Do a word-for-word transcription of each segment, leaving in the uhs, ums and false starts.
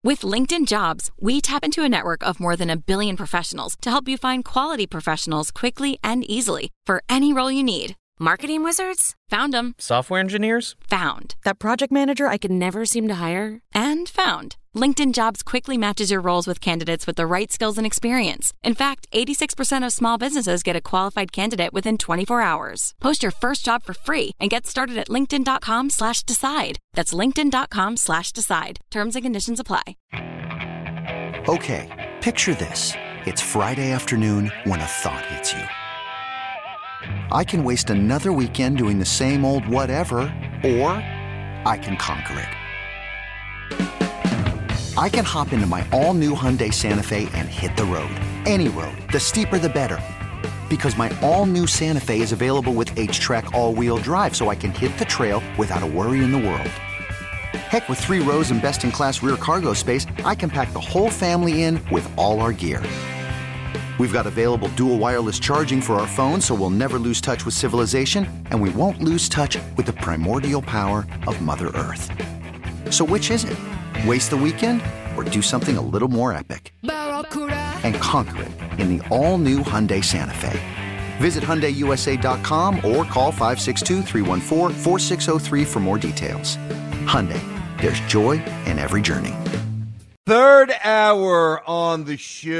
With LinkedIn Jobs, we tap into a network of more than a billion professionals to help you find quality professionals quickly and easily for any role you need. Marketing wizards? Found them. Software engineers? Found. That project manager I could never seem to hire? And found. LinkedIn Jobs quickly matches your roles with candidates with the right skills and experience. In fact, eighty-six percent of small businesses get a qualified candidate within twenty-four hours. Post your first job for free and get started at linkedin.com slash decide. That's linkedin.com slash decide. Terms and conditions apply. Okay, picture this. It's Friday afternoon when a thought hits you. I can waste another weekend doing the same old whatever, or I can conquer it. I can hop into my all-new Hyundai Santa Fe and hit the road. Any road. The steeper, the better. Because my all-new Santa Fe is available with H-Track all-wheel drive, so I can hit the trail without a worry in the world. Heck, with three rows and best-in-class rear cargo space, I can pack the whole family in with all our gear. We've got available dual wireless charging for our phones, so we'll never lose touch with civilization, and we won't lose touch with the primordial power of Mother Earth. So which is it? Waste the weekend or do something a little more epic? And conquer it in the all-new Hyundai Santa Fe. Visit Hyundai U S A dot com or call five six two, three one four, four six zero three for more details. Hyundai, there's joy in every journey. Third hour on the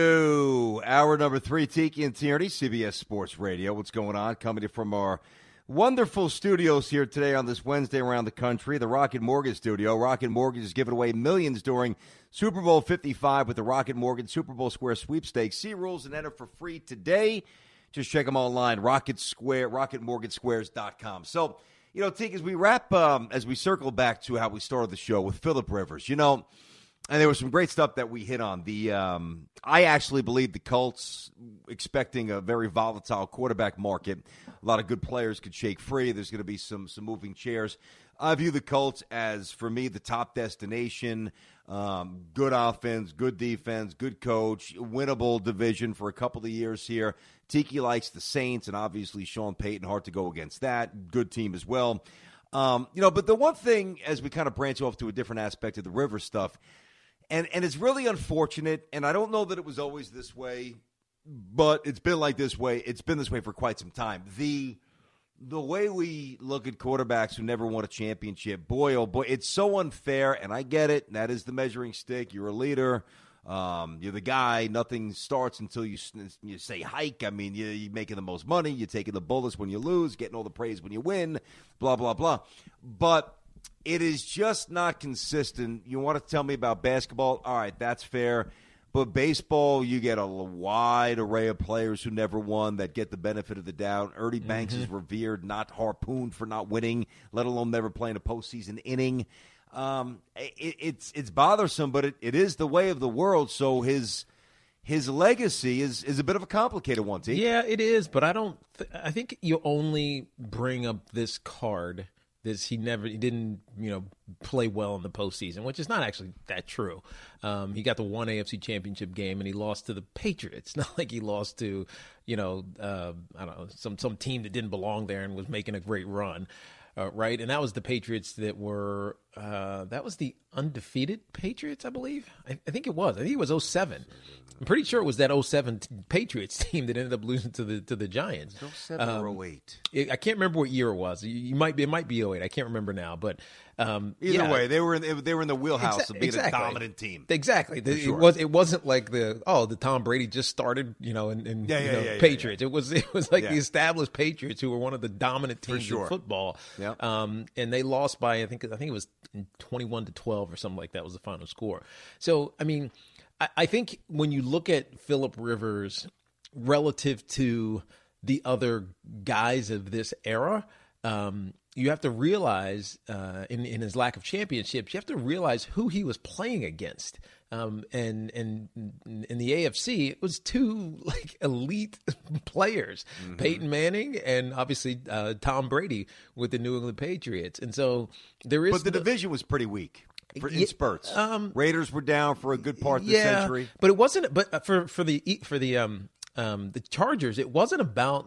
show. Hour number three, Tiki and Tierney, C B S Sports Radio. What's going on? Coming in from our wonderful studios here today on this Wednesday around the country, the Rocket Mortgage Studio. Rocket Mortgage is giving away millions during Super Bowl fifty-five with the Rocket Mortgage Super Bowl Square Sweepstakes. See rules and enter for free today. Just check them online, Rocket Square, rocket mortgage squares dot com. So, you know, Tiki, as we wrap, um, as we circle back to how we started the show with Phillip Rivers, you know, and there was some great stuff that we hit on. The um, I actually believe the Colts expecting a very volatile quarterback market. A lot of good players could shake free. There's going to be some some moving chairs. I view the Colts as, for me, the top destination. Um, good offense, good defense, good coach, winnable division for a couple of years here. Tiki likes the Saints, and obviously Sean Payton, hard to go against that. Good team as well. Um, you know, but the one thing, as we kind of branch off to a different aspect of the Rivers stuff, And and it's really unfortunate, and I don't know that it was always this way, but it's been like this way. It's been this way for quite some time. The the way we look at quarterbacks who never won a championship, boy, oh boy, it's so unfair, and I get it. That is the measuring stick. You're a leader. Um, you're the guy. Nothing starts until you you say hike. I mean, you, you're making the most money. You're taking the bullets when you lose, getting all the praise when you win, blah, blah, blah. But it is just not consistent. You want to tell me about basketball? All right, that's fair. But baseball, you get a wide array of players who never won that get the benefit of the doubt. Ernie Banks mm-hmm. is revered, not harpooned for not winning, let alone never playing a postseason inning. Um, it, it's it's bothersome, but it, it is the way of the world. So his his legacy is, is a bit of a complicated one, T. Yeah, it is. But I don't. Th- I think you only bring up this card. This, he never, he didn't, you know, play well in the postseason, which is not actually that true. Um, he got the one A F C Championship game and he lost to the Patriots. Not like he lost to, you know, uh, I don't know, some some team that didn't belong there and was making a great run, uh, right? And that was the Patriots that were, uh, that was the undefeated Patriots, I believe. I, I think it was. I think it was oh seven. I'm pretty sure it was that oh seven Patriots team that ended up losing to the to the Giants. oh seven um, or oh eight. It, I can't remember what year it was. You, you might be it might be oh eight. I can't remember now, but um, either yeah. way, they were in, they were in the wheelhouse Exa- of being exactly. a dominant team. Exactly. The, sure. It was it wasn't like the oh the Tom Brady just started, you know, and, and yeah, yeah, you know, yeah, yeah, Patriots. Yeah. It was it was like yeah. the established Patriots who were one of the dominant teams sure. in football. Yep. Um, and they lost by I think I think it was twenty-one to twelve or something like that was the final score. So I mean. I think when you look at Phillip Rivers relative to the other guys of this era, um, you have to realize uh, in, in his lack of championships, you have to realize who he was playing against. Um, and and in the A F C, it was two like elite players, mm-hmm. Peyton Manning and obviously uh, Tom Brady with the New England Patriots. And so there is, but the division was pretty weak. For, in spurts, um, Raiders were down for a good part of the yeah, century, but it wasn't. But for for the for the um um the Chargers, it wasn't about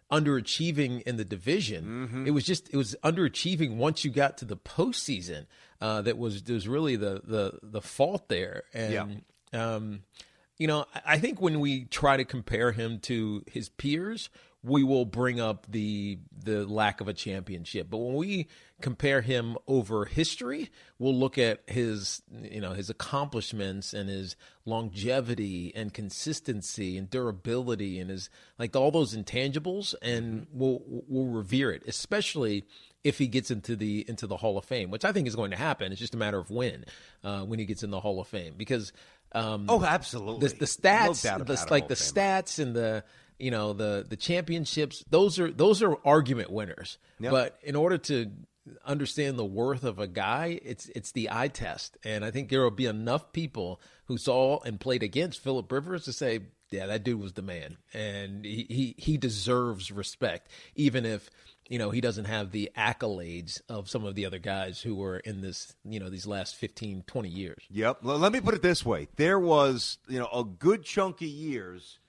underachieving in the division. Mm-hmm. It was just it was underachieving once you got to the postseason. Uh, that was was really the the the fault there. And yeah. um, you know, I think when we try to compare him to his peers, we will bring up the the lack of a championship. But when we compare him over history, we'll look at his you know his accomplishments and his longevity and consistency and durability and his like all those intangibles, and we'll we'll revere it, especially if he gets into the into the Hall of Fame, which I think is going to happen. It's just a matter of when uh, when he gets in the Hall of Fame, because um, oh, absolutely, the, the stats, no the, like the stats and the you know the the championships, those are those are argument winners. Yep. But in order to understand the worth of a guy, it's it's the eye test, and I think there will be enough people who saw and played against Phillip Rivers to say, yeah, that dude was the man, and he he, he deserves respect, even if. You know, he doesn't have the accolades of some of the other guys who were in this, you know, these last fifteen, twenty years. Yep. Well, let me put it this way. There was, you know, a good chunk of years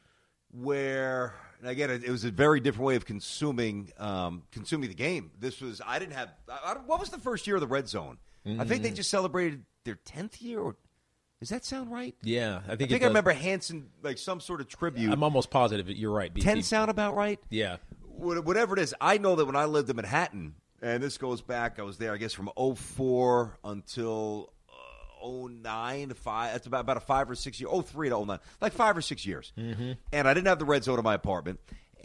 where, and again, it, it was a very different way of consuming um, consuming the game. This was, I didn't have, I, I, what was the first year of the Red Zone? Mm-hmm. I think they just celebrated their tenth year. Or, does that sound right? Yeah. I think, I, think I remember Hanson, like some sort of tribute. I'm almost positive you're right. ten B T. Sound about right? Yeah. Whatever it is, I know that when I lived in Manhattan, and this goes back, I was there, I guess, from oh four until uh, oh nine, five, that's about, about a five or six year, oh three to oh nine, like five or six years. Mm-hmm. And I didn't have the Red Zone in my apartment.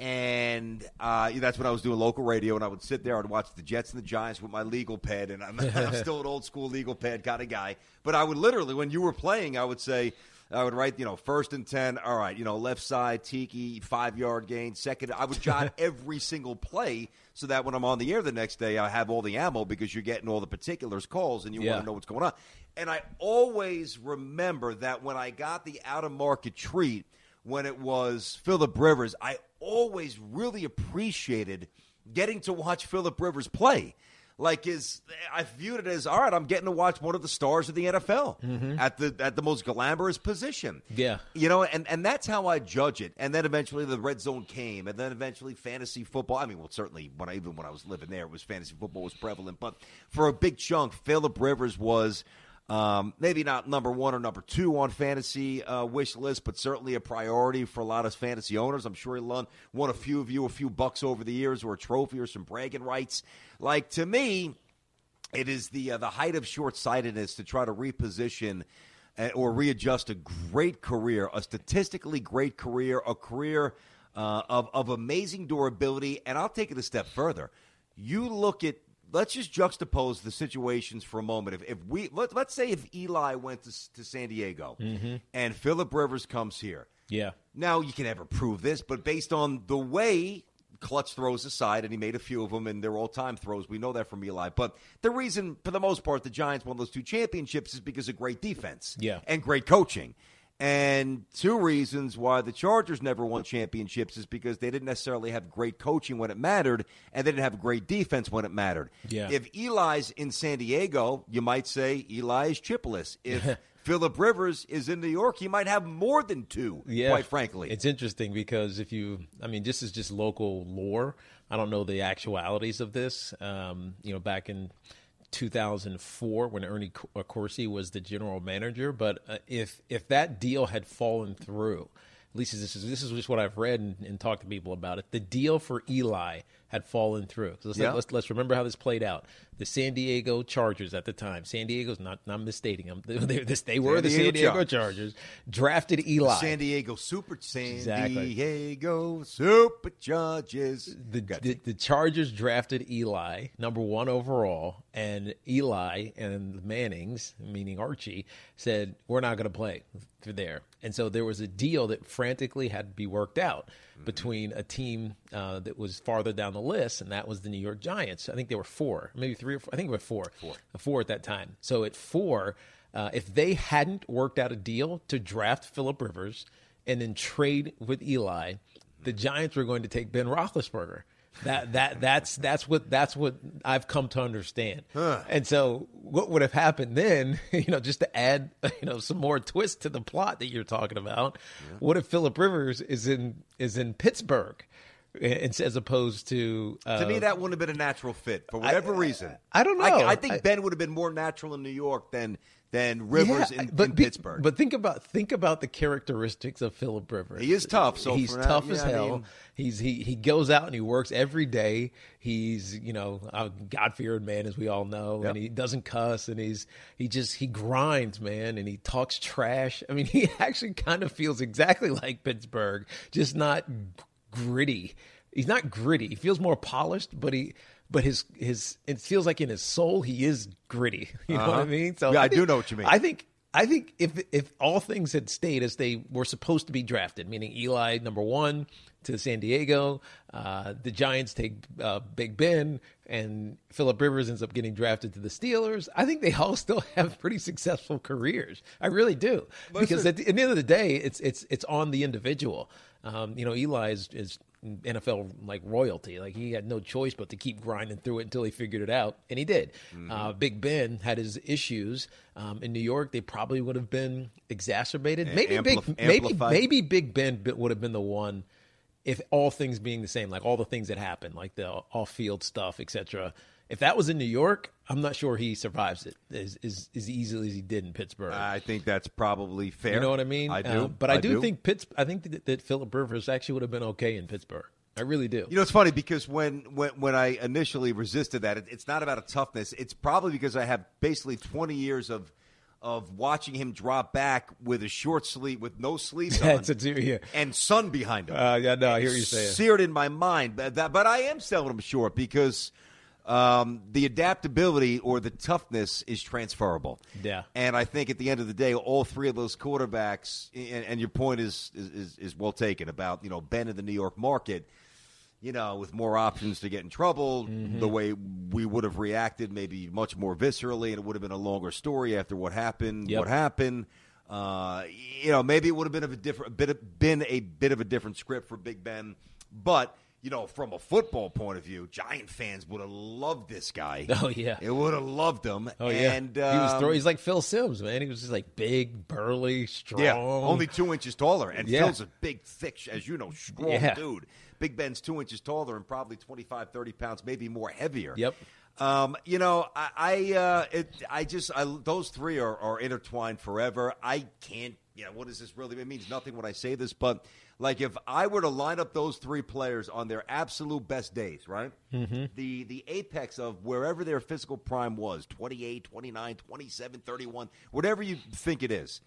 And uh, that's when I was doing local radio, and I would sit there and watch the Jets and the Giants with my legal pad, and I'm, I'm still an old-school legal pad kind of guy. But I would literally, when you were playing, I would say, I would write, you know, first and ten, all right, you know, left side, Tiki, five-yard gain, second. I would jot every single play so that when I'm on the air the next day, I have all the ammo because you're getting all the particulars calls and you yeah. want to know what's going on. And I always remember that when I got the out-of-market treat, when it was Phillip Rivers, I always really appreciated getting to watch Phillip Rivers play. Like, is I viewed it as, all right, I'm getting to watch one of the stars of the N F L mm-hmm. at the at the most glamorous position. Yeah. You know, and, and that's how I judge it. And then eventually the Red Zone came, and then eventually fantasy football. I mean, well, certainly when I, even when I was living there, it was fantasy football was prevalent. But for a big chunk, Phillip Rivers was um, maybe not number one or number two on fantasy uh, wish list, but certainly a priority for a lot of fantasy owners. I'm sure he won, won a few of you a few bucks over the years, or a trophy or some bragging rights. Like, to me, it is the uh, the height of short-sightedness to try to reposition uh, or readjust a great career, a statistically great career, a career uh, of, of amazing durability. And I'll take it a step further. You look at, let's just juxtapose the situations for a moment. If, if we let, let's say if Eli went to, to San Diego mm-hmm. and Phillip Rivers comes here. Yeah. Now, you can never prove this, but based on the way clutch throws aside, and he made a few of them, and they're all-time throws. We know that from Eli. But the reason, for the most part, the Giants won those two championships is because of great defense yeah. and great coaching. And two reasons why the Chargers never won championships is because they didn't necessarily have great coaching when it mattered, and they didn't have great defense when it mattered. Yeah. If Eli's in San Diego, you might say Eli is chipless. If Phillip Rivers is in New York, he might have more than two, yeah. quite frankly. It's interesting because if you – I mean, this is just local lore. I don't know the actualities of this. Um, you know, back in – two thousand four when Ernie Accorsi was the general manager. But uh, if if that deal had fallen through, at least this is this is just what I've read and, and talked to people about it. The deal for Eli had fallen through. So let's, yeah. let's let's remember how this played out. The San Diego Chargers at the time, San Diego's not not misstating them. They, they, they were San the San Diego Chargers. Chargers. Drafted Eli. The San Diego Super San exactly. Diego Super Chargers. The, the the Chargers drafted Eli, number one overall, and Eli and the Mannings, meaning Archie, said, we're not going to play through there. And so there was a deal that frantically had to be worked out mm-hmm. between a team uh, that was farther down the list, and that was the New York Giants. I think there were four, maybe three or four. I think it was four. Four. Four at that time. So at four, uh, if they hadn't worked out a deal to draft Phillip Rivers and then trade with Eli, the Giants were going to take Ben Roethlisberger. That that that's that's what that's what I've come to understand. Huh. And so what would have happened then, you know, just to add, you know, some more twist to the plot that you're talking about, yeah. what if Phillip Rivers is in is in Pittsburgh, as opposed to uh, to me that wouldn't have been a natural fit for whatever I, reason. I don't know. I, I think I, Ben would have been more natural in New York than than Rivers yeah, in, but, in Pittsburgh. But think about think about the characteristics of Philip Rivers. He is tough. So he's for tough that, as yeah, hell. I mean, he's he he goes out and he works every day. He's you know a God-fearing man, as we all know, yep. and he doesn't cuss, and he's he just he grinds, man, and he talks trash. I mean, he actually kind of feels exactly like Pittsburgh, just not gritty. He's not gritty. He feels more polished, but he. But his his it feels like in his soul he is gritty. You know uh-huh. what I mean? So yeah, I, I think, do know what you mean. I think I think if if all things had stayed as they were supposed to be drafted, meaning Eli number one to San Diego, uh, the Giants take uh, Big Ben, and Philip Rivers ends up getting drafted to the Steelers, I think they all still have pretty successful careers. I really do. Listen, because at the, at the end of the day, it's it's it's on the individual. Um, you know, Eli is, is N F L like royalty. Like he had no choice but to keep grinding through it until he figured it out, and he did. Mm-hmm. Uh, Big Ben had his issues um, in New York. They probably would have been exacerbated. Maybe Ampli- Big maybe amplified. maybe Big Ben would have been the one if all things being the same, like all the things that happened, like the off-field stuff, et cetera. If that was in New York, I'm not sure he survives it as, as, as easily as he did in Pittsburgh. I think that's probably fair. You know what I mean? I do. Uh, but I, I do, do think Pitts. I think that, that Philip Rivers actually would have been okay in Pittsburgh. I really do. You know, it's funny because when when, when I initially resisted that, it, it's not about a toughness. It's probably because I have basically twenty years of of watching him drop back with a short sleeve, with no sleeves on, That's a, yeah. and sun behind him. Uh, yeah, no, I hear you saying. Seared in my mind. But, that, but I am selling him short because um, the adaptability or the toughness is transferable. Yeah. And I think at the end of the day, all three of those quarterbacks, and, and your point is, is is well taken about, you know, Ben in the New York market, you know, with more options to get in trouble, mm-hmm. the way we would have reacted maybe much more viscerally, and it would have been a longer story after what happened, yep. what happened. Uh, you know, maybe it would have been of a different bit of, been a bit of a different script for Big Ben, but you know, from a football point of view, Giant fans would have loved this guy. Oh yeah, it would have loved him. Oh yeah, and, um, he was throw, he's like Phil Simms, man. He was just like big, burly, strong. Yeah, only two inches taller, and yeah. Phil's a big, thick, as you know, strong yeah. dude. Big Ben's two inches taller and probably twenty-five, thirty pounds, maybe more heavier. Yep. Um, you know, I, I, uh, it, I just, I, those three are, are intertwined forever. I can't, you know, what is this really? It means nothing when I say this, but like if I were to line up those three players on their absolute best days, right? Mm-hmm. The, the apex of wherever their physical prime was, twenty-eight, twenty-nine, twenty-seven, thirty-one, whatever you think it is.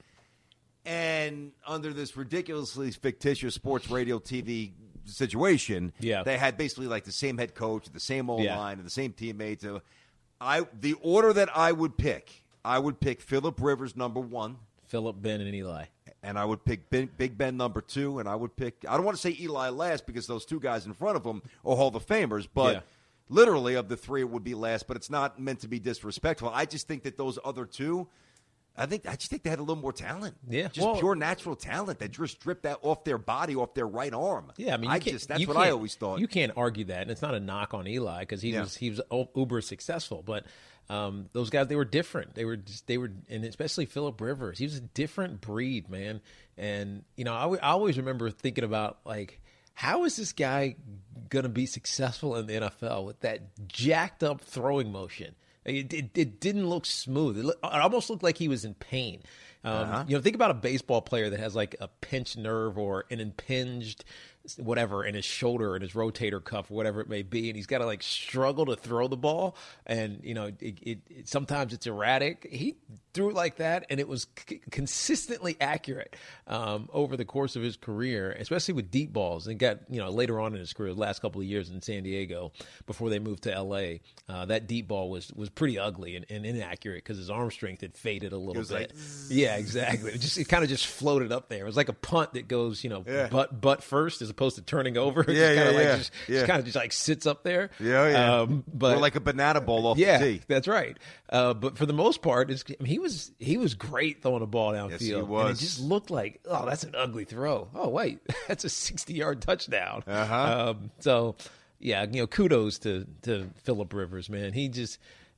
And under this ridiculously fictitious sports radio T V situation, yeah. they had basically like the same head coach, the same old yeah. line, and the same teammates. I the order that I would pick, I would pick Philip Rivers number one, Philip, Ben, and Eli, and I would pick ben, Big Ben number two, and I would pick. I don't want to say Eli last because those two guys in front of him are Hall of Famers, but. Yeah. Literally, of the three, it would be last, but it's not meant to be disrespectful. I just think that those other two. I think I just think they had a little more talent. Yeah, just well, pure natural talent that just stripped that off their body, off their right arm. Yeah, I mean, you I can't, just that's you what can't, I always thought. You can't argue that, and it's not a knock on Eli because he yeah. was he was uber successful. But um, those guys, they were different. They were just, they were, and especially Philip Rivers, he was a different breed, man. And you know, I, I always remember thinking about like, how is this guy going to be successful in the N F L with that jacked up throwing motion? It, it, it didn't look smooth. It, looked, it almost looked like he was in pain. Um, uh-huh. You know, think about a baseball player that has like a pinched nerve or an impinged whatever in his shoulder and his rotator cuff, or whatever it may be, and he's got to like struggle to throw the ball. And you know, it, it, it sometimes it's erratic. He threw it like that, and it was c- consistently accurate um, over the course of his career, especially with deep balls. And got you know later on in his career, the last couple of years in San Diego before they moved to L A, uh, that deep ball was was pretty ugly and, and inaccurate because his arm strength had faded a little bit. Like, yeah, exactly. It just it kind of just floated up there. It was like a punt that goes you know yeah. butt butt first as opposed to turning over. It yeah, just yeah, kinda like yeah. Just, yeah. just kind of just like sits up there. Yeah, yeah. Um, but or like a banana ball off yeah, the tee. that's right. Uh, but for the most part, it's, I mean, he was he was great throwing a ball downfield. Yes, he And was. it just looked like, oh, that's an ugly throw. Oh, wait, that's a sixty-yard touchdown. Uh-huh. Um, so, yeah, you know, kudos to to Philip Rivers, man. He just.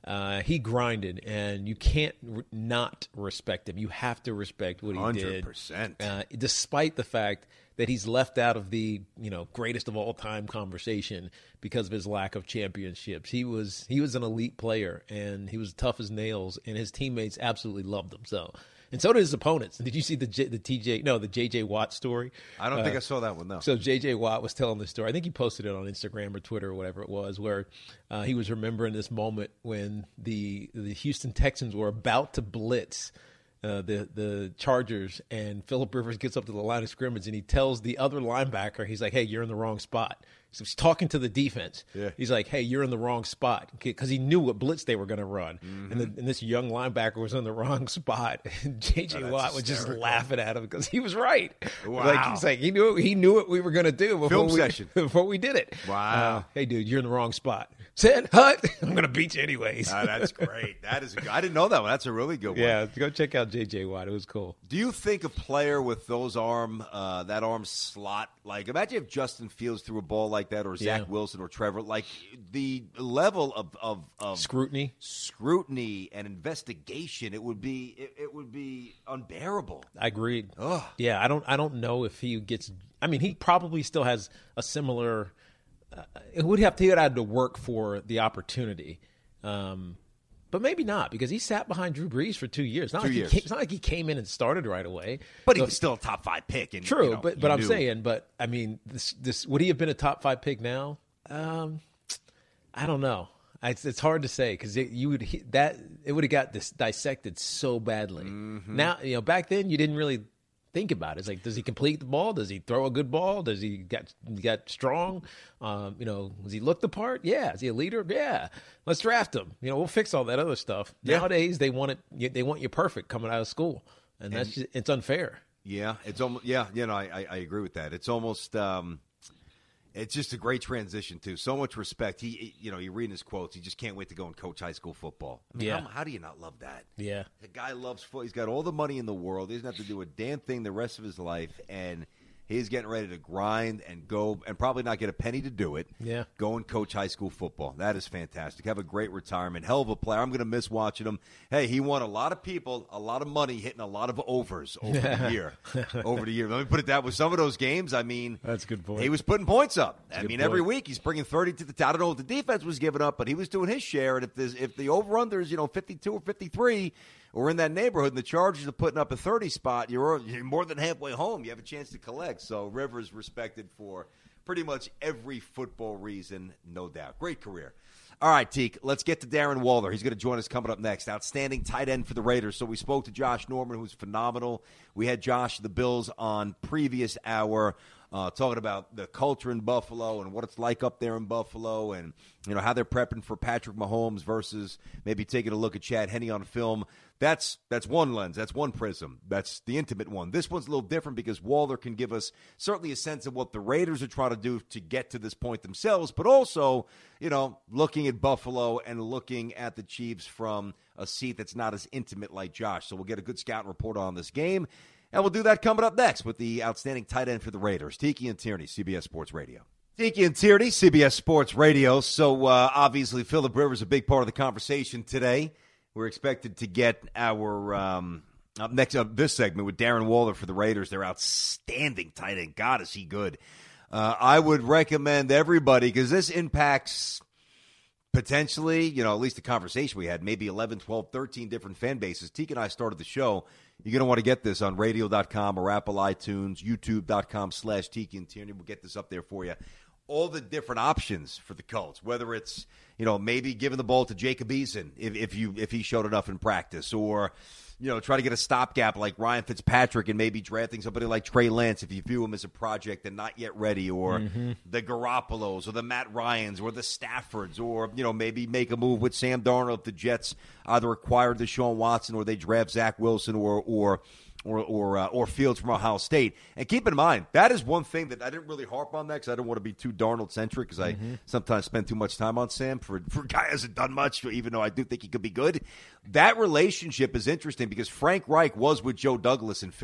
Uh, he grinded, and you can't re- not respect him. You have to respect what he one did. hundred percent. Uh, despite the fact that he's left out of the, you know, greatest of all time conversation because of his lack of championships. He was he was an elite player, and he was tough as nails, and his teammates absolutely loved him. So, and so did his opponents. Did you see the J, the T J no the J J Watt story? I don't uh, think I saw that one, no. So J J Watt was telling this story. I think he posted it on Instagram or Twitter or whatever it was, where uh, he was remembering this moment when the the Houston Texans were about to blitz Uh, the the Chargers, and Phillip Rivers gets up to the line of scrimmage, and he tells the other linebacker, he's like, "Hey, you're in the wrong spot." So he's talking to the defense. Yeah. He's like, "Hey, you're in the wrong spot," because he knew what blitz they were going to run, Mm-hmm. and, the, and this young linebacker was in the wrong spot. And J J Oh, Watt was just hysterical. laughing at him because he was right. Wow. Like he's like he knew he knew what we were going to do before Film we session. before we did it. Wow. Uh, hey, dude, you're in the wrong spot. Said hut. I'm going to beat you anyways. Ah, that's great. That is. A, I didn't know that one. That's a really good one. Yeah, go check out J J Watt. It was cool. Do you think a player with those arm, uh, that arm slot, like imagine if Justin Fields threw a ball like that, or Zach Yeah. Wilson or Trevor, like the level of, of, of Scrutiny. scrutiny and investigation, it would be it, it would be unbearable. I agreed. Ugh. Yeah, I don't. I don't know if he gets. I mean, he probably still has a similar. Uh, it would have to he would have to work for the opportunity, um, but maybe not because he sat behind Drew Brees for two years. Not Two like years. He came, it's not like he came in and started right away. But he So- was still a top five pick. And, true. you know, but you but I'm knew. saying, but I mean, this this would he have been a top five pick now? Um, I don't know. It's, it's hard to say because you would he, that it would have got this dissected so badly. Mm-hmm. Now you know back then you didn't really think about it. It's like, does he complete the ball? Does he throw a good ball? Does he get get strong? Um, you know, does he look the part? Yeah. Is he a leader? Yeah. Let's draft him. You know, we'll fix all that other stuff. Yeah. Nowadays they want it. They want you perfect coming out of school, and that's just, it's unfair. Yeah, it's almost yeah, you know, I, I, I agree with that. It's almost um, it's just a great transition too. So much respect. He, he- you know, you read his quotes. He just can't wait to go and coach high school football. I mean, Yeah. how, how do you not love that? Yeah. The guy loves football. He's got all the money in the world. He doesn't have to do a damn thing the rest of his life, and he's getting ready to grind and go and probably not get a penny to do it. Yeah. Go and coach high school football. That is fantastic. Have a great retirement. Hell of a player. I'm going to miss watching him. Hey, he won a lot of people, a lot of money, hitting a lot of overs over the year. Over the year. Let me put it that way. Some of those games, I mean, That's a good point. he was putting points up. I good mean, point. every week he's bringing thirty to the. I don't know what the defense was giving up, but he was doing his share. And if there's, if the over/under is, you know, fifty-two or fifty-three, or in that neighborhood, and the Chargers are putting up a thirty spot, you're, you're more than halfway home. You have a chance to collect. So Rivers respected for pretty much every football reason, no doubt. Great career. All right, Teak, let's get to Darren Waller. He's going to join us coming up next. Outstanding tight end for the Raiders. So we spoke to Josh Norman, who's phenomenal. We had Josh the Bills on previous hour, uh, talking about the culture in Buffalo and what it's like up there in Buffalo, and you know how they're prepping for Patrick Mahomes versus maybe taking a look at Chad Henne on film. That's that's one lens. That's one prism. That's the intimate one. This one's a little different because Waller can give us certainly a sense of what the Raiders are trying to do to get to this point themselves, but also, you know, looking at Buffalo and looking at the Chiefs from a seat that's not as intimate like Josh. So we'll get a good scout report on this game, and we'll do that coming up next with the outstanding tight end for the Raiders, Tiki and Tierney, C B S Sports Radio. Tiki and Tierney, C B S Sports Radio. So uh, obviously Phillip Rivers a big part of the conversation today. We're expected to get our um, up next up this segment with Darren Waller for the Raiders. They're outstanding tight end. God, is he good? Uh, I would recommend everybody because this impacts potentially, you know, at least the conversation we had, maybe eleven, twelve, thirteen different fan bases. Teak and I started the show. You're going to want to get this on radio dot com or Apple iTunes, youtube dot com slash Tiki and Tierney. We'll get this up there for you. All the different options for the Colts, whether it's, you know, maybe giving the ball to Jacob Eason if, if you if he showed enough in practice, or, you know, try to get a stopgap like Ryan Fitzpatrick and maybe drafting somebody like Trey Lance if you view him as a project and not yet ready, or mm-hmm. the Garoppolos or the Matt Ryans or the Staffords, or, you know, maybe make a move with Sam Darnold if the Jets either acquire Deshaun Watson or they draft Zach Wilson or or or or, uh, or Fields from Ohio State. And keep in mind, that is one thing that I didn't really harp on that because I don't want to be too Darnold-centric because mm-hmm. I sometimes spend too much time on Sam for, for a guy who hasn't done much, even though I do think he could be good. That relationship is interesting because Frank Reich was with Joe Douglas in Philly.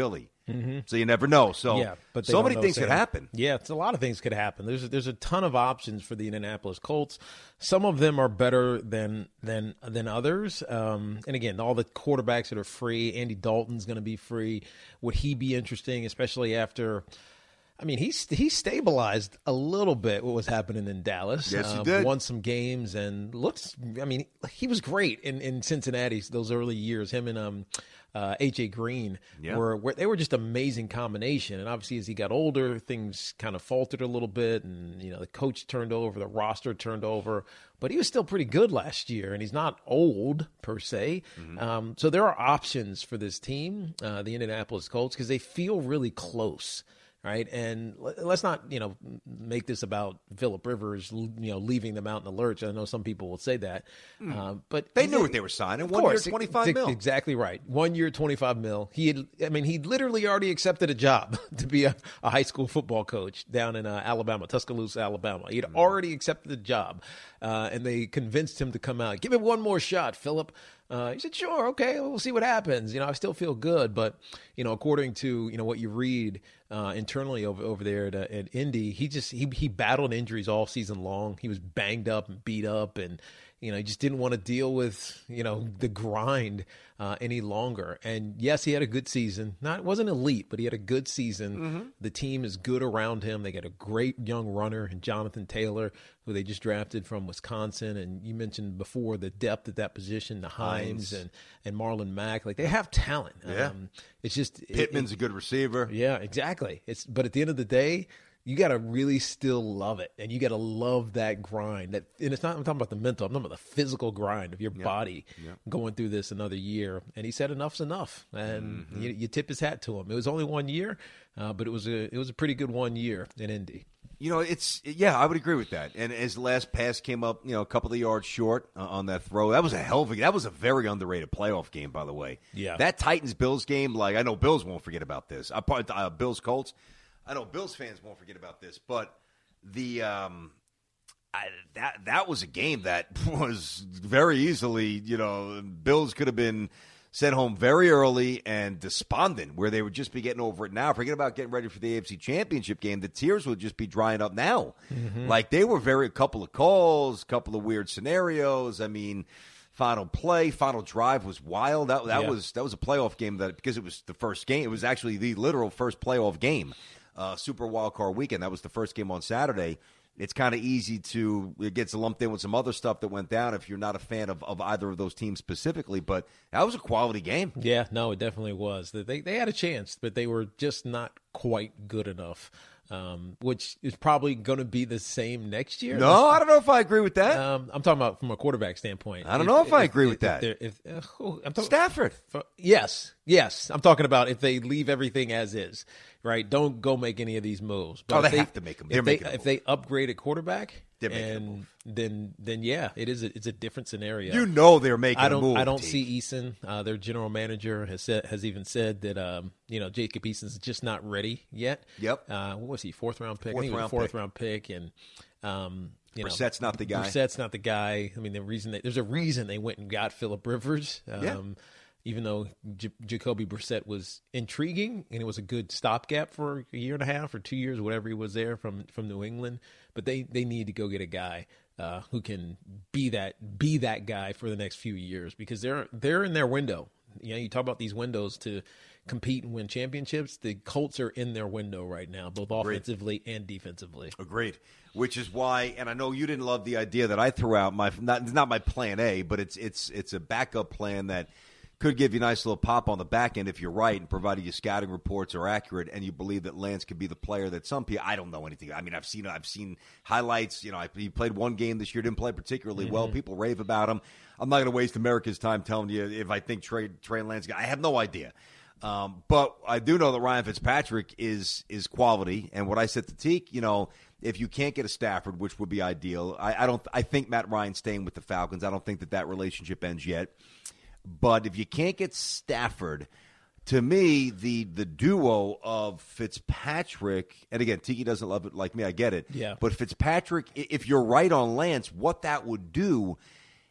Mm-hmm. So you never know. So yeah, but so many things Sam. could happen. Yeah, it's a lot of things could happen. There's there's a ton of options for the Indianapolis Colts. Some of them are better than than than others. Um, and again, all the quarterbacks that are free. Andy Dalton's going to be free. Would he be interesting, especially after? I mean, he's he stabilized a little bit what was happening in Dallas. Yes, he um, did. Won some games and looks. I mean, he was great in, in Cincinnati those early years. Him and um, uh, A J Green yeah. were, were they were just amazing combination. And obviously, as he got older, things kind of faltered a little bit. And you know, the coach turned over, the roster turned over. But he was still pretty good last year, and he's not old per se. Mm-hmm. Um, so there are options for this team, uh, the Indianapolis Colts, because they feel really close. Right. And let's not, you know, make this about Phillip Rivers, you know, leaving them out in the lurch. I know some people will say that, mm. uh, but they knew what they were signing. One course, year, twenty-five mil. Exactly right. One year, twenty-five mil. He had, I mean, he literally already accepted a job to be a, a high school football coach down in uh, Alabama, Tuscaloosa, Alabama. He'd mm. already accepted the job, uh, and they convinced him to come out. Give it one more shot, Phillip. Uh, he said, sure, okay, we'll see what happens. You know, I still feel good. But, you know, according to, you know, what you read uh, internally over over there at, uh, at Indy, he just he, he battled injuries all season long. He was banged up and beat up, and, you know, he just didn't want to deal with, you know, the grind uh, any longer. And, yes, he had a good season. Not wasn't elite, but he had a good season. Mm-hmm. The team is good around him. They got a great young runner in Jonathan Taylor, who they just drafted from Wisconsin. And you mentioned before the depth at that position, the Hines and, and Marlon Mack. Like, they have talent. Yeah. Um, it's just Pittman's it, a good receiver. Yeah, exactly. It's But at the end of the day, you got to really still love it, and you got to love that grind. That, and it's not. I'm talking about the mental. I'm talking about the physical grind of your yep. body yep. going through this another year. And he said, "Enough's enough," and mm-hmm. you, you tip his hat to him. It was only one year, uh, but it was a it was a pretty good one year in Indy. You know, it's yeah, I would agree with that. And as the last pass came up, you know, a couple of yards short uh, on that throw, that was a hell of a that was a very underrated playoff game, by the way. Yeah, that Titans Bills game, like I know Bills won't forget about this. I uh, Bills Colts. I know Bills fans won't forget about this, but the um, I, that that was a game that was very easily, you know, Bills could have been sent home very early and despondent, where they would just be getting over it now. Forget about getting ready for the A F C Championship game. The tears would just be drying up now. Mm-hmm. Like they were very a couple of calls, a couple of weird scenarios. I mean. Final play, final drive was wild. That that yeah. was that was a playoff game that because it was the first game. It was actually the literal first playoff game, uh, Super Wild Card Weekend. That was the first game on Saturday. It's kind of easy to it gets lumped in with some other stuff that went down if you're not a fan of, of either of those teams specifically. But that was a quality game. Yeah, no, it definitely was. They they had a chance, but they were just not quite good enough. Um, which is probably going to be the same next year. No, I don't know if I agree with that. Um, I'm talking about from a quarterback standpoint. I don't if, know if, if I agree if, with that. If, if, uh, I'm talking, Stafford. For, yes, yes. I'm talking about if they leave everything as is, right? Don't go make any of these moves. But oh, they, they have to make them. They're if making they, a if they upgrade at quarterback, they're making and a move. then then yeah, it is. A, it's a different scenario. You know they're making I don't, a move. I don't Teague. see Eason. Uh, their general manager has said, has even said that um, you know Jacob Eason's just not ready yet. Yep. Uh, what was he? Fourth round pick. Fourth I think he was round fourth pick. round pick, and um, you know, Brissett's not the guy. Brissett's not the guy. I mean, the reason they, there's a reason they went and got Phillip Rivers. Um, yeah. Even though J- Jacoby Brissett was intriguing and it was a good stopgap for a year and a half or two years, whatever he was there from, from New England, but they, they need to go get a guy uh, who can be that be that guy for the next few years because they're they're in their window. You know, you talk about these windows to compete and win championships. The Colts are in their window right now, both Agreed. offensively and defensively. Agreed. Which is why, and I know you didn't love the idea that I threw out. My not it's not my plan A, but it's it's it's a backup plan that could give you a nice little pop on the back end if you're right, and provided your scouting reports are accurate, and you believe that Lance could be the player that some people. I don't know anything. I mean, I've seen I've seen highlights. You know, I, he played one game this year, didn't play particularly mm-hmm. well. People rave about him. I'm not going to waste America's time telling you if I think Trey Trey Lance. I have no idea. Um, but I do know that Ryan Fitzpatrick is is quality, and what I said to Teak, you know, if you can't get a Stafford, which would be ideal, I, I don't. I think Matt Ryan's staying with the Falcons. I don't think that that relationship ends yet. But if you can't get Stafford, to me, the the duo of Fitzpatrick, and again, Tiki doesn't love it like me, I get it. Yeah. But Fitzpatrick, if you're right on Lance, what that would do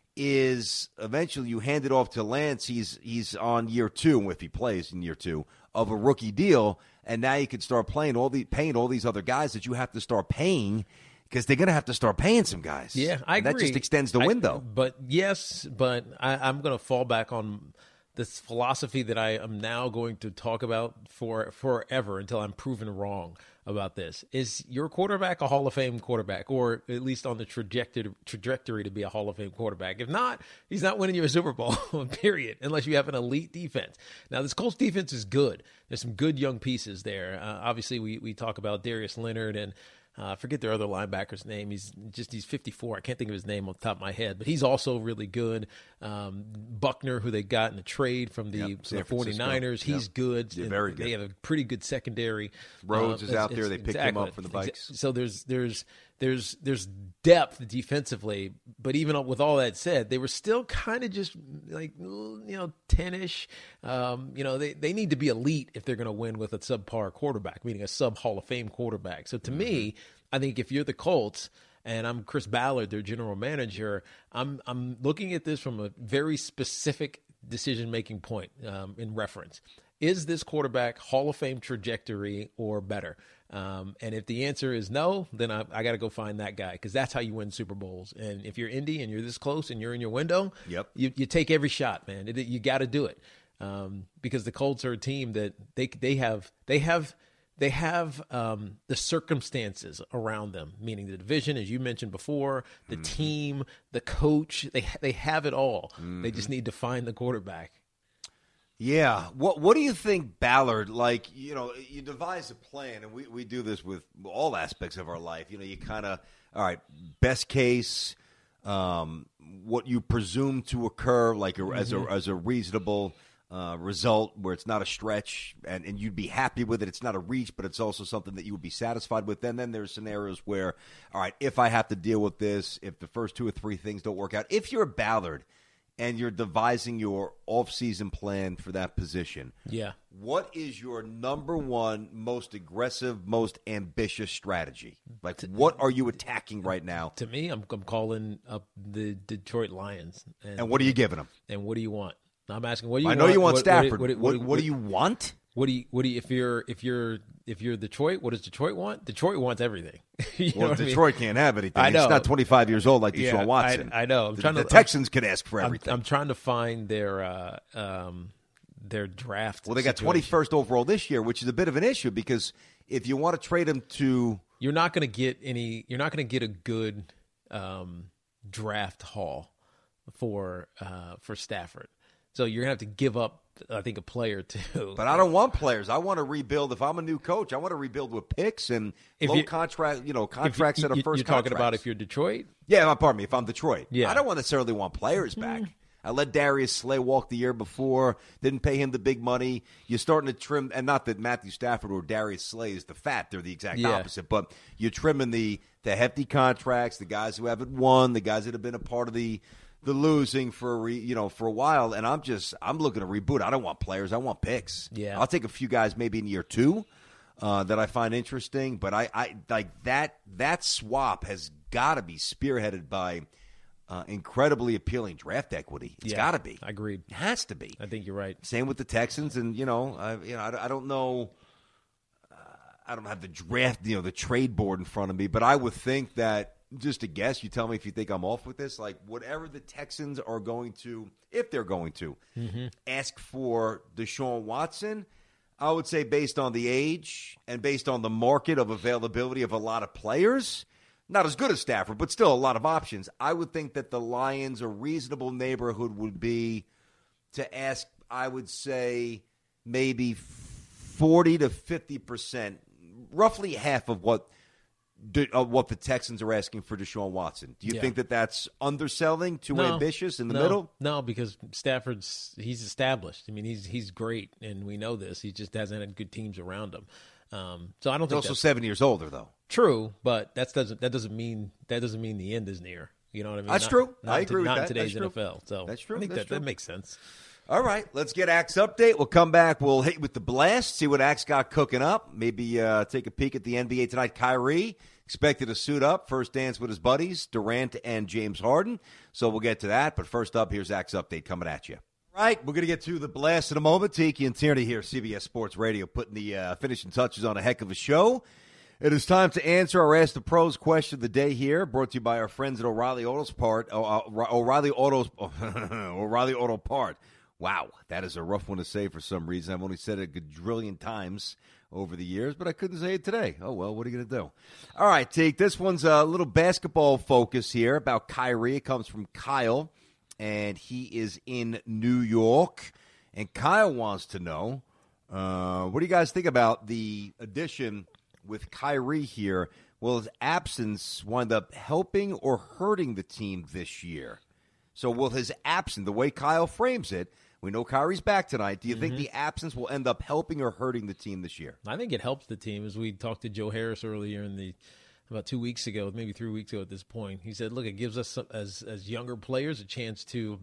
is eventually you hand it off to Lance. He's he's on year two, if he plays in year two, of a rookie deal, and now you can start playing all the paying all these other guys that you have to start paying because they're going to have to start paying some guys. Yeah, I and agree. That just extends the I, window. But yes, but I, I'm going to fall back on this philosophy that I am now going to talk about for forever until I'm proven wrong about this. Is your quarterback a Hall of Fame quarterback, or at least on the trajectory trajectory to be a Hall of Fame quarterback? If not, he's not winning you a Super Bowl, period, unless you have an elite defense. Now, this Colts defense is good. There's some good young pieces there. Uh, obviously, we, we talk about Darius Leonard and Uh, I forget their other linebacker's name. He's just he's fifty-four. I can't think of his name off the top of my head, but he's also really good. Um, Buckner, who they got in a trade from the, yep, from the forty-niners, he's yep. good. Yeah, very good. They have a pretty good secondary. Rhodes uh, is out there. They picked exactly. him up from the Vikes. So there's there's there's there's depth defensively, but even with all that said, they were still kind of just like, you know, ten-ish. Um, you know, they, they need to be elite if they're going to win with a subpar quarterback, meaning a sub Hall of Fame quarterback. So to mm-hmm. me, I think if you're the Colts and I'm Chris Ballard, their general manager, I'm I'm looking at this from a very specific decision-making point um, in reference. Is this quarterback Hall of Fame trajectory or better? Um, and if the answer is no, then I, I got to go find that guy, because that's how you win Super Bowls. And if you're Indy and you're this close and you're in your window, yep. you, you take every shot, man. It, you got to do it, um, because the Colts are a team that they they have they have they have um, the circumstances around them, meaning the division, as you mentioned before, the mm-hmm. team, the coach. They they have it all. Mm-hmm. They just need to find the quarterback. Yeah. What What do you think, Ballard? Like, you know, you devise a plan, and we, we do this with all aspects of our life. You know, you kind of, all right, best case, um, what you presume to occur, like a, mm-hmm. as a as a reasonable uh, result where it's not a stretch, and, and you'd be happy with it. It's not a reach, but it's also something that you would be satisfied with. Then, then there's scenarios where, all right, if I have to deal with this, if the first two or three things don't work out, if you're a Ballard and you're devising your off-season plan for that position, yeah, what is your number one most aggressive, most ambitious strategy? Like, what are you attacking right now? To me, I'm, I'm calling up the Detroit Lions. And, and what are you giving them? And what do you want? I'm asking, what do you I want? know you want what, Stafford. What, what, what, what, what do you want? What do you, what do you, if you're, if you're, if you're Detroit, what does Detroit want? Detroit wants everything. you well, know what Detroit I mean? can't have anything. I know. It's not twenty-five years old like Deshaun yeah, Watson. I, I know. I'm the, trying the to, Texans I'm, could ask for everything. I'm, I'm trying to find their, uh, um, their draft. Well, they got twenty-first overall this year, which is a bit of an issue because if you want to trade them to, you're not going to get any. You're not going to get a good um, draft haul for uh, for Stafford. So you're going to have to give up, I think, a player too. But I don't want players. I want to rebuild. If I'm a new coach, I want to rebuild with picks and if low you, contract, you know, contracts you, that are first. You're talking about if you're Detroit? Yeah, pardon me. If I'm Detroit, yeah. I don't necessarily want players back. Mm. I let Darius Slay walk the year before, didn't pay him the big money. You're starting to trim, and not that Matthew Stafford or Darius Slay is the fat. They're the exact yeah. opposite. But you're trimming the, the hefty contracts, the guys who haven't won, the guys that have been a part of the the losing for a re, you know for a while. And I'm just I'm looking to reboot. I don't want players. I want picks. Yeah, I'll take a few guys maybe in year two uh, that I find interesting. But I, I like that that swap has got to be spearheaded by Uh, incredibly appealing draft equity. It's yeah, got to be. I agreed. It has to be. I think you're right. Same with the Texans, and you know, I, you know, I, I don't know. Uh, I don't have the draft, you know, the trade board in front of me, but I would think that. Just a guess. You tell me if you think I'm off with this. Like whatever the Texans are going to, if they're going to, mm-hmm. ask for Deshaun Watson, I would say based on the age and based on the market of availability of a lot of players. Not as good as Stafford, but still a lot of options. I would think that the Lions, a reasonable neighborhood would be to ask, I would say, maybe forty to fifty percent, roughly half of what of what the Texans are asking for Deshaun Watson. Do you yeah. think that that's underselling, too no, ambitious in the no, middle? No, because Stafford's he's established. I mean, he's he's great, and we know this. He just hasn't had good teams around him. Um, so I don't He's think also that's seven years older, though. True, but that doesn't that doesn't mean that doesn't mean the end is near. You know what I mean? That's not, true. Not I agree to, with not that. in today's That's N F L. So That's true. I think That's that, true. that makes sense. All right, let's get Axe update. We'll come back. We'll hit with the blast, see what Axe got cooking up. Maybe uh, take a peek at the N B A tonight. Kyrie expected to suit up. First dance with his buddies, Durant and James Harden. So we'll get to that. But first up, here's Axe update coming at you. Right, we're going to get to the blast in a moment. Tiki and Tierney here, C B S Sports Radio, putting the uh, finishing touches on a heck of a show. It is time to answer our Ask the Pros question of the day here, brought to you by our friends at O'Reilly Auto Part. Uh, O'Reilly Auto, O'Reilly Auto Part. Wow, that is a rough one to say for some reason. I've only said it a gajillion times over the years, but I couldn't say it today. Oh, well, what are you going to do? All right, Tiki, this one's a little basketball focus here about Kyrie. It comes from Kyle. And he is in New York. And Kyle wants to know, uh, what do you guys think about the addition with Kyrie here? Will his absence wind up helping or hurting the team this year? So will his absence, the way Kyle frames it, we know Kyrie's back tonight. Do you mm-hmm. think the absence will end up helping or hurting the team this year? I think it helps the team. As we talked to Joe Harris earlier in the about two weeks ago, maybe three weeks ago at this point, he said, look, it gives us some, as as younger players a chance to,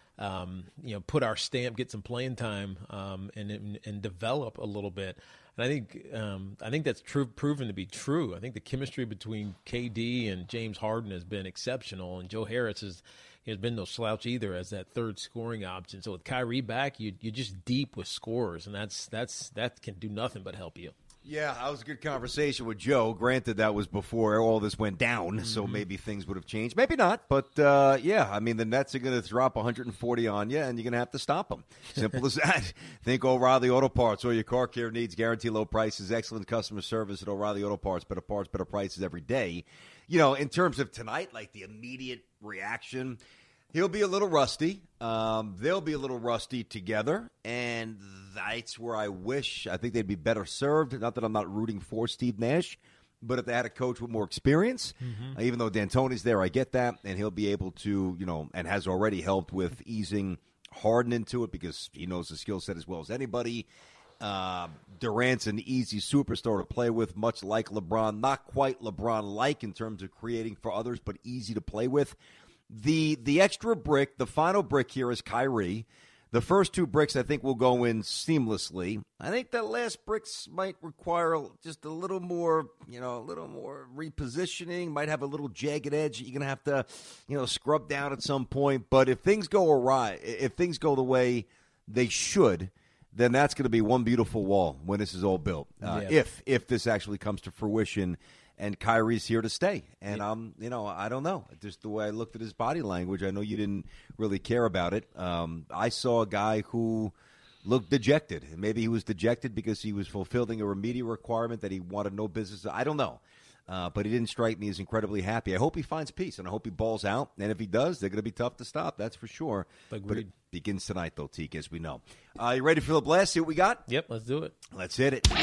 um, you know, put our stamp, get some playing time, um, and, and and develop a little bit. And I think um, I think that's true, proven to be true. I think the chemistry between K D and James Harden has been exceptional, and Joe Harris has, has been no slouch either as that third scoring option. So with Kyrie back, you, you're just deep with scorers, and that's that's that can do nothing but help you. Yeah, that was a good conversation with Joe. Granted, that was before all this went down, mm-hmm. so maybe things would have changed. Maybe not, but, uh, yeah, I mean, the Nets are going to drop one hundred forty on you, and you're going to have to stop them. Simple as that. Think O'Reilly Auto Parts. All your car care needs, guarantee low prices, excellent customer service at O'Reilly Auto Parts. Better parts, better prices every day. You know, in terms of tonight, like the immediate reaction, he'll be a little rusty. Um, they'll be a little rusty together, and that's where I wish, I think they'd be better served. Not that I'm not rooting for Steve Nash, but if they had a coach with more experience, mm-hmm. uh, even though D'Antoni's there, I get that, and he'll be able to, you know, and has already helped with easing Harden into it because he knows the skill set as well as anybody. Uh, Durant's an easy superstar to play with, much like LeBron. Not quite LeBron-like in terms of creating for others, but easy to play with. The the extra brick, the final brick here is Kyrie. The first two bricks, I think, will go in seamlessly. I think the last bricks might require just a little more, you know, a little more repositioning, might have a little jagged edge that you're going to have to, you know, scrub down at some point. But if things go awry, if things go the way they should, then that's going to be one beautiful wall when this is all built. Uh, yeah. If if this actually comes to fruition. And Kyrie's here to stay. And, um, you know, I don't know. Just the way I looked at his body language, I know you didn't really care about it. Um, I saw a guy who looked dejected. Maybe he was dejected because he was fulfilling a remedial requirement that he wanted no business. I don't know. Uh, but he didn't strike me as incredibly happy. I hope he finds peace, and I hope he balls out. And if he does, they're going to be tough to stop. That's for sure. Agreed. But it begins tonight, though, Teak, as we know. Uh, you ready for the blast? See what we got? Yep, let's do it. Let's hit it.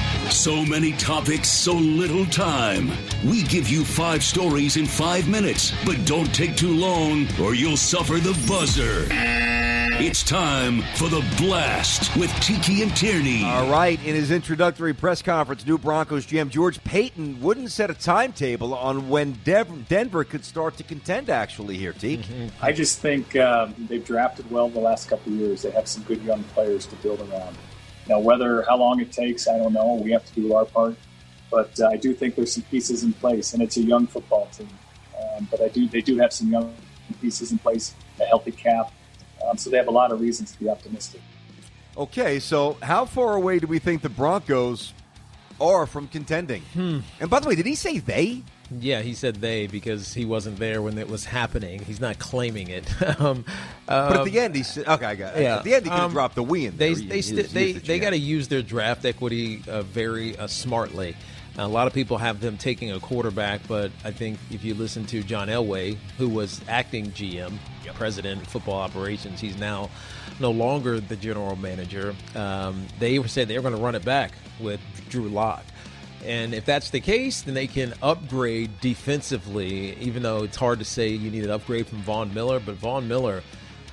So many topics, so little time. We give you five stories in five minutes, but don't take too long or you'll suffer the buzzer. It's time for the blast with Tiki and Tierney. All right, in his introductory press conference, new Broncos G M George Paton wouldn't set a timetable on when Dev- Denver could start to contend, actually, here, Tiki. Mm-hmm. I just think um, they've drafted well the last couple of years. They have some good young players to build around. Now, whether how long it takes, I don't know. We have to do our part. But uh, I do think there's some pieces in place, and it's a young football team. Um, but I do they do have some young pieces in place, a healthy cap. Um, so they have a lot of reasons to be optimistic. Okay, so how far away do we think the Broncos are from contending? Hmm. And by the way, did he say they? Yeah, he said they because he wasn't there when it was happening. He's not claiming it. um, but at the end, he said, okay, I got it. Yeah, at the end, he could have um, dropped the we in there. They, they, st- they, the they got to use their draft equity uh, very uh, smartly. Now, a lot of people have them taking a quarterback, but I think if you listen to John Elway, who was acting G M, yep. president of football operations, he's now no longer the general manager. Um, they said they were going to run it back with Drew Lock. And if that's the case, then they can upgrade defensively, even though it's hard to say you need an upgrade from Von Miller. But Von Miller,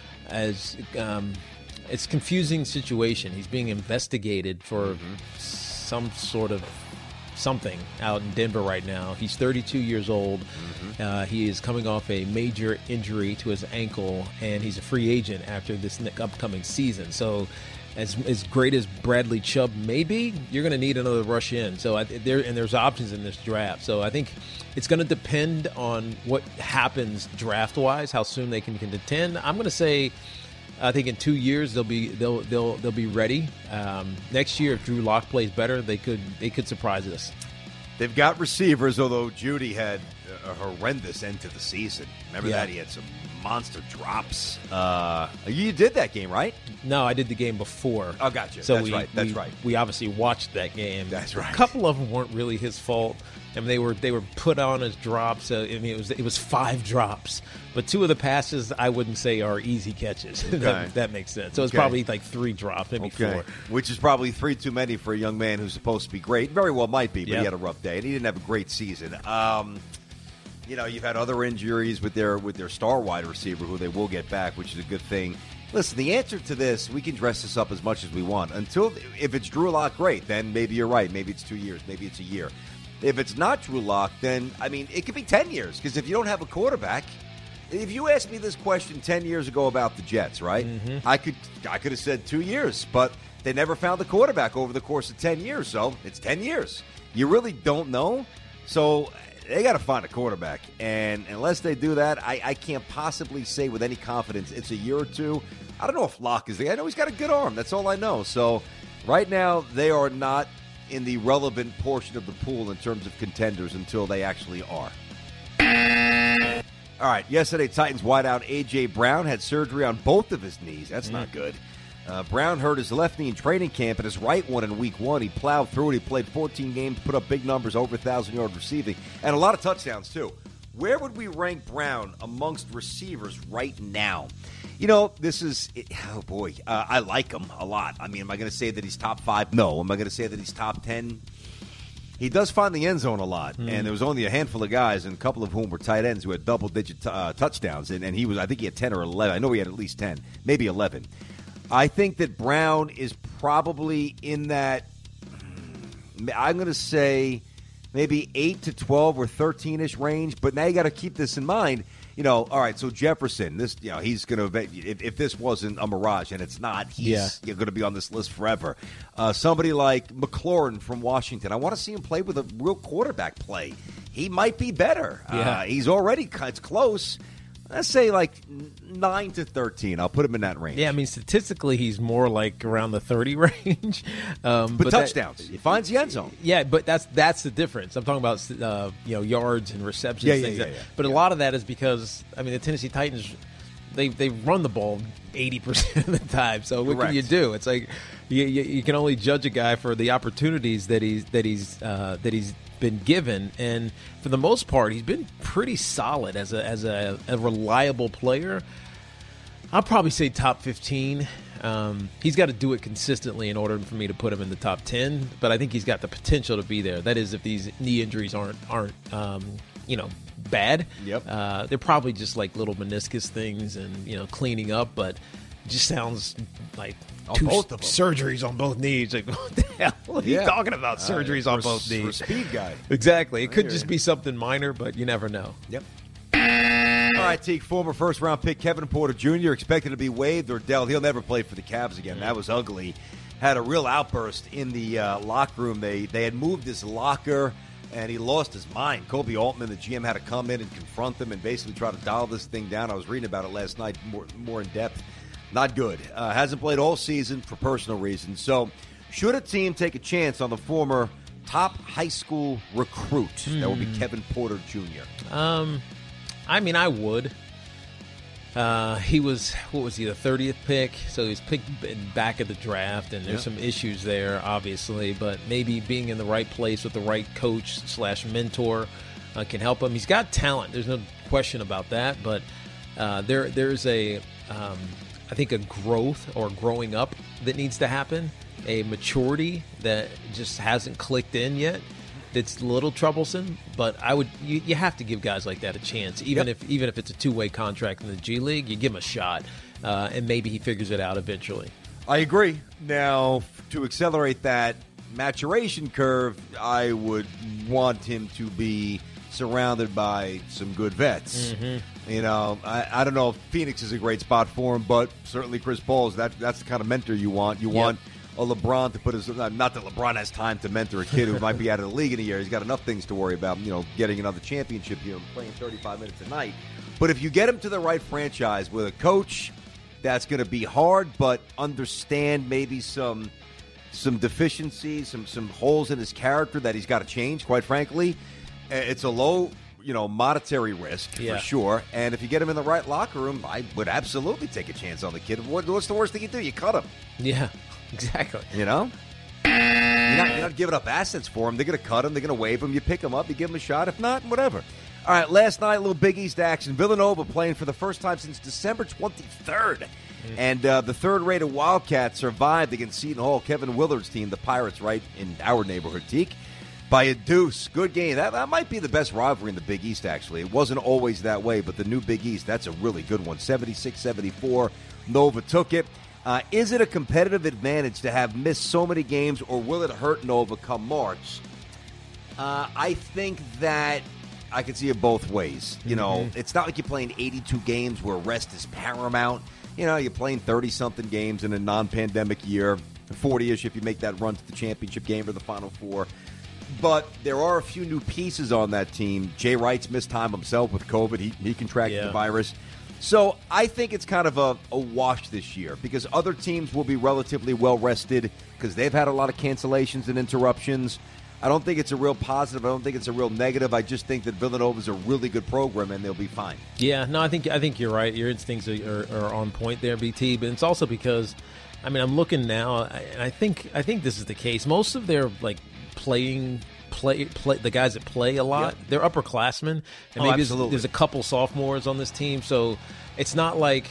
as um, it's a confusing situation. He's being investigated for mm-hmm. some sort of something out in Denver right now. He's thirty-two years old. Mm-hmm. Uh, he is coming off a major injury to his ankle, and he's a free agent after this upcoming season. So as as great as Bradley Chubb may be, you're going to need another rush in. So I, there and there's options in this draft. So I think it's going to depend on what happens draft-wise, how soon they can contend. I'm going to say I think in two years they'll be they'll they'll they'll be ready. Um, next year, if Drew Lock plays better, they could they could surprise us. They've got receivers, although Judy had a horrendous end to the season. Remember Yeah. that? He had some monster drops. Uh, you did that game, right? No, I did the game before. Oh, gotcha. So That's we, right. That's we, right. We obviously watched that game. That's right. A couple of them weren't really his fault. I mean, they were they were put on as drops. Uh, I mean, it was it was five drops, but two of the passes I wouldn't say are easy catches. Okay. that, that makes sense. So it's Okay. probably like three drops, maybe Okay. four. Which is probably three too many for a young man who's supposed to be great. Very well might be, but Yeah. he had a rough day, and he didn't have a great season. Um, you know, you've had other injuries with their with their star wide receiver, who they will get back, which is a good thing. Listen, the answer to this, we can dress this up as much as we want. Until if it's Drew Lock, great. Then maybe you're right. Maybe it's two years. Maybe it's a year. If it's not Drew Lock, then, I mean, it could be ten years. Because if you don't have a quarterback, if you asked me this question ten years ago about the Jets, right, Mm-hmm. I could I could have said two years. But they never found the quarterback over the course of ten years. So it's ten years. You really don't know. So they got to find a quarterback. And unless they do that, I, I can't possibly say with any confidence it's a year or two. I don't know if Lock is there. I know he's got a good arm. That's all I know. So right now, they are not in the relevant portion of the pool in terms of contenders until they actually are. All right, yesterday, Titans wideout A J. Brown had surgery on both of his knees. That's not good. Uh, Brown hurt his left knee in training camp and his right one in week one. He plowed through it. He played fourteen games, put up big numbers, over one thousand yards receiving, and a lot of touchdowns, too. Where would we rank Brown amongst receivers right now? You know, this is, oh boy, uh, I like him a lot. I mean, am I going to say that he's top five? No. Am I going to say that he's top ten? He does find the end zone a lot, mm. and there was only a handful of guys, and a couple of whom were tight ends who had double-digit t- uh, touchdowns, and, and he was, I think he had ten or eleven. I know he had at least ten, maybe eleven. I think that Brown is probably in that, I'm going to say maybe eight to twelve or thirteen-ish range, but now you got to keep this in mind. You know, all right, so Jefferson, this, you know, he's going to, if, if this wasn't a mirage, and it's not, he's yeah. you're going to be on this list forever. Uh, somebody like McLaurin from Washington, I want to see him play with a real quarterback play. He might be better. Yeah. Uh, he's already, it's close. Let's say like nine to thirteen. I'll put him in that range. Yeah, I mean, statistically, he's more like around the thirty range. Um, but, but touchdowns. That, he finds the end zone. Yeah, but that's that's the difference. I'm talking about uh, you know yards and receptions. Yeah, yeah, things yeah, that, yeah. But yeah. a lot of that is because, I mean, the Tennessee Titans, they they run the ball eighty percent of the time. So what Correct. can you do? It's like you, you, you can only judge a guy for the opportunities that he's that he's uh, that he's been given, and for the most part, he's been pretty solid as a as a, a reliable player. I'll probably say top fifteen. Um, he's got to do it consistently in order for me to put him in the top ten. But I think he's got the potential to be there. That is, if these knee injuries aren't aren't um, you know bad. Yep. Uh, they're probably just like little meniscus things and you know cleaning up. But it just sounds like On two both of them. surgeries on both knees. Like what the hell are Yeah. you talking about? Surgeries Uh, on for- both for a knees. speed guy. Exactly. It I could hear just you. be something minor, but you never know. Yep. All right, Teague, former first-round pick Kevin Porter Junior expected to be waived or dealt. He'll never play for the Cavs again. That was ugly. Had a real outburst in the uh, locker room. They they had moved his locker, and he lost his mind. Kobe Altman, the G M, had to come in and confront them and basically try to dial this thing down. I was reading about it last night more, more in depth. Not good. Uh, hasn't played all season for personal reasons. So should a team take a chance on the former top high school recruit? That would be Kevin Porter Junior Um, I mean, I would. Uh, he was, what was he, the thirtieth pick? So he was picked in back of the draft, and there's Yeah. some issues there, obviously. But maybe being in the right place with the right coach slash mentor uh, can help him. He's got talent. There's no question about that. But uh, there, there's a, um, I think, a growth or growing up that needs to happen, a maturity that just hasn't clicked in yet. That's a little troublesome, but I would you, you have to give guys like that a chance, even Yep. if even if it's a two way contract in the G League. You give him a shot, uh, and maybe he figures it out eventually. I agree. Now, to accelerate that maturation curve, I would want him to be surrounded by some good vets. Mm-hmm. You know, I, I don't know if Phoenix is a great spot for him, but certainly Chris Paul's that that's the kind of mentor you want. You Yep. want a LeBron to put his not that LeBron has time to mentor a kid who might be out of the league in a year. He's got enough things to worry about. You know, getting another championship here and playing thirty-five minutes a night. But if you get him to the right franchise with a coach that's going to be hard, but understand maybe some some deficiencies, some some holes in his character that he's got to change, quite frankly. It's a low, you know, monetary risk yeah. for sure. And if you get him in the right locker room, I would absolutely take a chance on the kid. What, what's the worst thing you do? You cut him. Yeah, exactly. You know? You're not, you're not giving up assets for him. They're going to cut him. They're going to waive him. You pick him up. You give him a shot. If not, whatever. All right, last night, a little Big East action. Villanova playing for the first time since December twenty-third. Mm. And uh, the third-rated Wildcats survived against Seton Hall, Kevin Willard's team, the Pirates, right in our neighborhood, Teak, by a deuce. Good game. That, that might be the best rivalry in the Big East, actually. It wasn't always that way, but the new Big East, that's a really good one. seventy-six seventy-four, Nova took it. Uh, is it a competitive advantage to have missed so many games, or will it hurt Nova come March? Uh, I think that I can see it both ways. You know, mm-hmm. It's not like you're playing eighty-two games where rest is paramount. You know, you're playing thirty-something games in a non-pandemic year, forty-ish if you make that run to the championship game or the Final Four. But there are a few new pieces on that team. Jay Wright's missed time himself with COVID. He, he contracted yeah. the virus. So I think it's kind of a, a wash this year because other teams will be relatively well-rested because they've had a lot of cancellations and interruptions. I don't think it's a real positive. I don't think it's a real negative. I just think that Villanova's a really good program, and they'll be fine. Yeah, no, I think I think you're right. Your instincts are, are, are on point there, B T. But it's also because, I mean, I'm looking now, and I think I think this is the case. Most of their like playing play, play the guys that play a lot, yep. they're upperclassmen, and oh, maybe absolutely. there's, there's a couple sophomores on this team, so it's not like.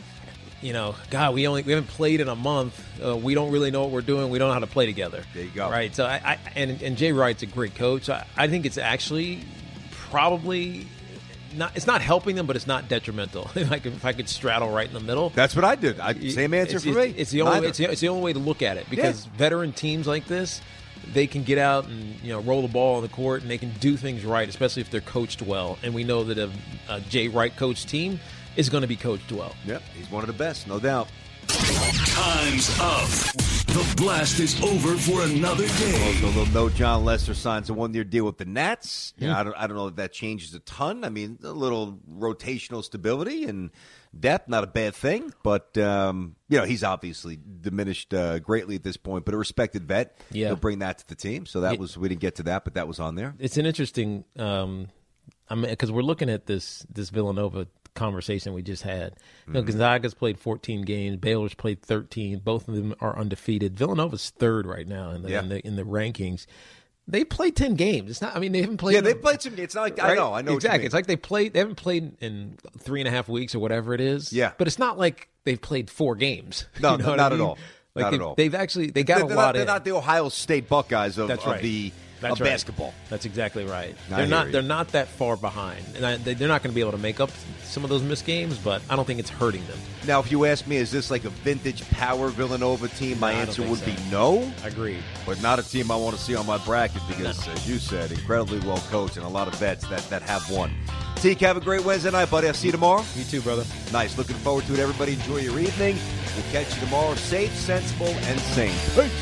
You know, God, we only we haven't played in a month. Uh, we don't really know what we're doing. We don't know how to play together. There you go. Right. So I, I and and Jay Wright's a great coach. I, I think it's actually probably not. It's not helping them, but it's not detrimental. If I could, if I could straddle right in the middle. That's what I did. I, same answer it's, for it's, me. It's the only. It's the, it's the only way to look at it because yeah. veteran teams like this, they can get out and you know roll the ball on the court and they can do things right, especially if they're coached well. And we know that a, a Jay Wright coached team is going to be coached well. Yep, he's one of the best, no doubt. Time's up. The blast is over for another day. Well, no, no, John Lester signs a one-year deal with the Nats. You know, I don't, I don't know if that changes a ton. I mean, a little rotational stability and depth, not a bad thing. But um, you know, he's obviously diminished uh, greatly at this point. But a respected vet, yeah. He'll bring that to the team. So that it, was we didn't get to that, but that was on there. It's an interesting. Um, I mean, because we're looking at this this Villanova conversation we just had. You know, Gonzaga's played fourteen games. Baylor's played thirteen. Both of them are undefeated. Villanova's third right now in the yeah. in the in the rankings. They played ten games. It's not. I mean, they haven't played. Yeah, they played some games. It's not like right? I know. I know exactly. What you mean. It's like they played. They haven't played in three and a half weeks or whatever it is. Yeah, but it's not like they've played four games. No, you know not I mean? at all. Like not they've, at all. They've actually they got they're, a they're lot. Not, they're in. not the Ohio State Buckeyes of, That's of right. the. That's of right. basketball. That's exactly right. I they're not. you. They're not that far behind, and I, they're not going to be able to make up some of those missed games. But I don't think it's hurting them. Now, if you ask me, is this like a vintage power Villanova team? My no, answer would so. be no. Agreed. But not a team I want to see on my bracket because, no. as you said, incredibly well coached and a lot of vets that, that have won. Teak, have a great Wednesday night, buddy. I'll see you tomorrow. You too, brother. Nice. Looking forward to it. Everybody enjoy your evening. We'll catch you tomorrow. Safe, sensible, and sane. Peace.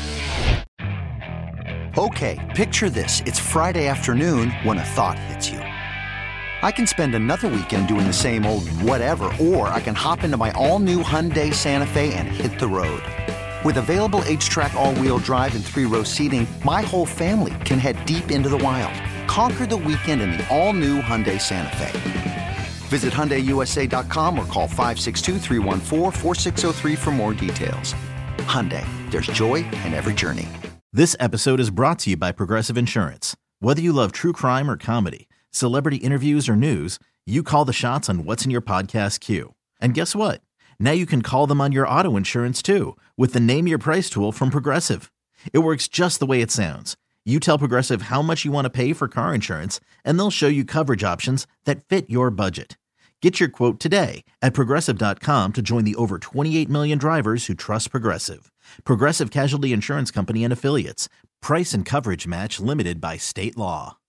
Okay, picture this. It's Friday afternoon when a thought hits you. I can spend another weekend doing the same old whatever, or I can hop into my all-new Hyundai Santa Fe and hit the road. With available H-Track all-wheel drive and three-row seating, my whole family can head deep into the wild. Conquer the weekend in the all-new Hyundai Santa Fe. Visit Hyundai U S A dot com or call five six two, three one four, four six zero three for more details. Hyundai, there's joy in every journey. This episode is brought to you by Progressive Insurance. Whether you love true crime or comedy, celebrity interviews or news, you call the shots on what's in your podcast queue. And guess what? Now you can call them on your auto insurance too with the Name Your Price tool from Progressive. It works just the way it sounds. You tell Progressive how much you want to pay for car insurance, and they'll show you coverage options that fit your budget. Get your quote today at Progressive dot com to join the over twenty-eight million drivers who trust Progressive. Progressive Casualty Insurance Company and Affiliates. Price and coverage match limited by state law.